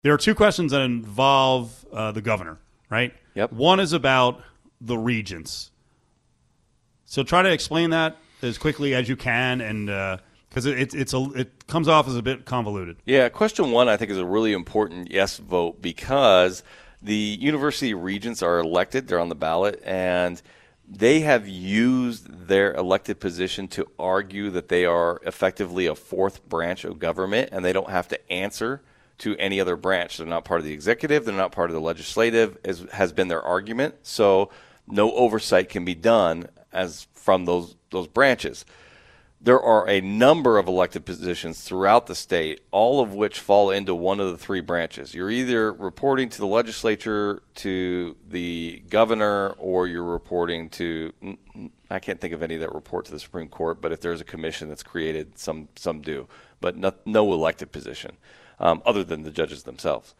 There are two questions that involve the governor, right? Yep. One is about the regents. So try to explain that as quickly as you can, and because it comes off as a bit convoluted. Yeah, question one I think is a really important yes vote because the university regents are elected. They're on the ballot, and they have used their elected position to argue that they are effectively a fourth branch of government, and they don't have to answer to any other branch. They're not part of the executive. They're not part of the legislative, as has been their argument. So no oversight can be done as from those branches. There are a number of elected positions throughout the state, all of which fall into one of the three branches. You're either reporting to the legislature, to the governor, or you're reporting to, I can't think of any that report to the Supreme Court, but if there's a commission that's created, some do, but no elected position other than the judges themselves.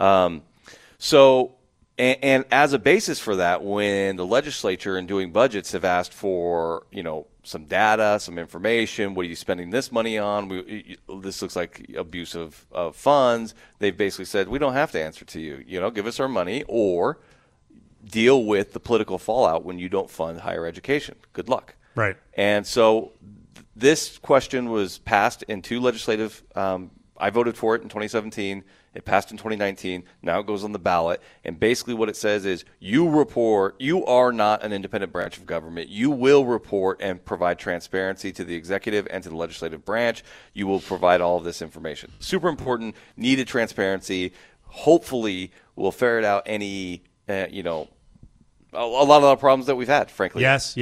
And as a basis for that, when the legislature in doing budgets have asked for, some data, some information, what are you spending this money on? This looks like abuse of funds. They've basically said, we don't have to answer to you. Give us our money or deal with the political fallout when you don't fund higher education. Good luck. Right. And so this question was passed in two legislative I voted for it in 2017. It passed in 2019. Now it goes on the ballot. And basically what it says is you are not an independent branch of government. You will report and provide transparency to the executive and to the legislative branch. You will provide all of this information. Super important, needed transparency. Hopefully we'll ferret out any, a lot of the problems that we've had, frankly. Yes.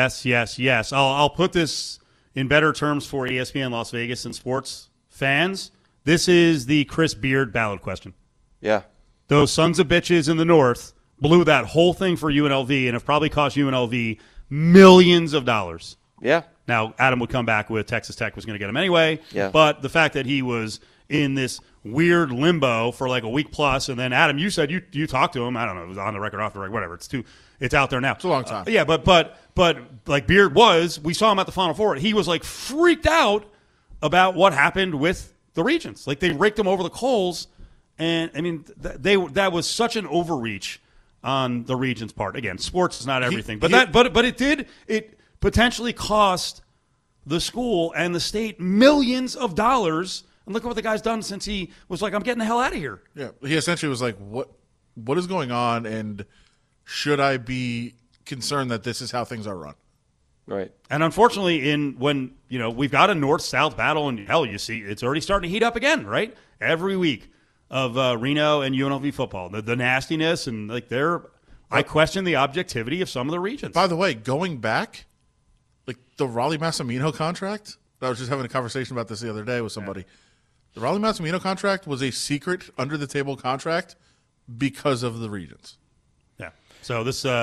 I'll put this in better terms for ESPN Las Vegas and sports fans. This is the Chris Beard ballot question. Yeah. Those sons of bitches in the North blew that whole thing for UNLV and have probably cost UNLV millions of dollars. Yeah. Now, Adam would come back with Texas Tech was going to get him anyway. Yeah. But the fact that he was in this weird limbo for like a week plus, and then, Adam, you said you talked to him. I don't know. It was on the record, off the record, whatever. It's out there now. It's a long time. Yeah, but like Beard we saw him at the Final Four. He was like freaked out about what happened with the regents. Like they raked him over the coals, and I mean that was such an overreach on the regents' part. Again, sports is not everything, but it potentially cost the school and the state millions of dollars. And look at what the guy's done since he was like, I'm getting the hell out of here. Yeah, he essentially was like, what is going on, and should I be concerned that this is how things are run? Right. And unfortunately, when we've got a north-south battle, and hell, you see it's already starting to heat up again, right? Every week of Reno and UNLV football, the nastiness and I question the objectivity of some of the regions. By the way, going back, like the Raleigh Massimino contract, I was just having a conversation about this the other day with somebody. Yeah. The Raleigh Massimino contract was a secret, under-the-table contract because of the regions. Yeah. So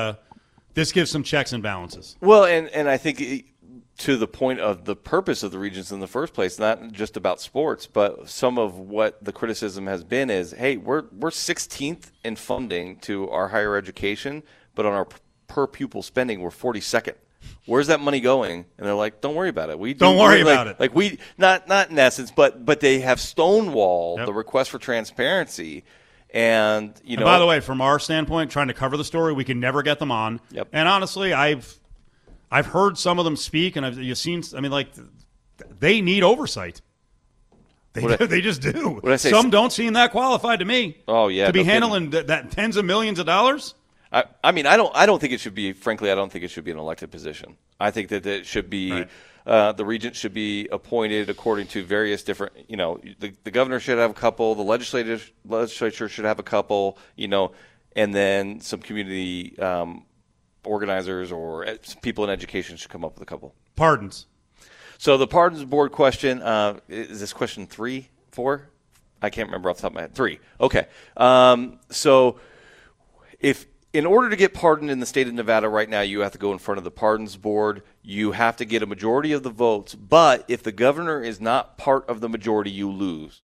this gives some checks and balances. Well, and I think to the point of the purpose of the regions in the first place, not just about sports, but some of what the criticism has been is, hey, we're 16th in funding to our higher education, but on our per pupil spending, we're 42nd. Where's that money going? And they're like, don't worry about it. Don't worry about it. Like we not in essence, but they have stonewalled the request for transparency. And by the way, from our standpoint, trying to cover the story, we can never get them on. Yep. And honestly, I've heard some of them speak, and you've seen. I mean, like they need oversight. They just do. Some don't seem that qualified to me. Oh yeah, to be handling that tens of millions of dollars. I mean, I don't think it should be. Frankly, I don't think it should be an elected position. I think that it should be. Right. The regents should be appointed according to various different, the governor should have a couple, the legislature should have a couple, and then some community organizers or people in education should come up with a couple. Pardons. So the pardons board question, is this question 3, 4? I can't remember off the top of my head. 3. Okay. So in order to get pardoned in the state of Nevada right now, you have to go in front of the pardons board. You have to get a majority of the votes. But if the governor is not part of the majority, you lose.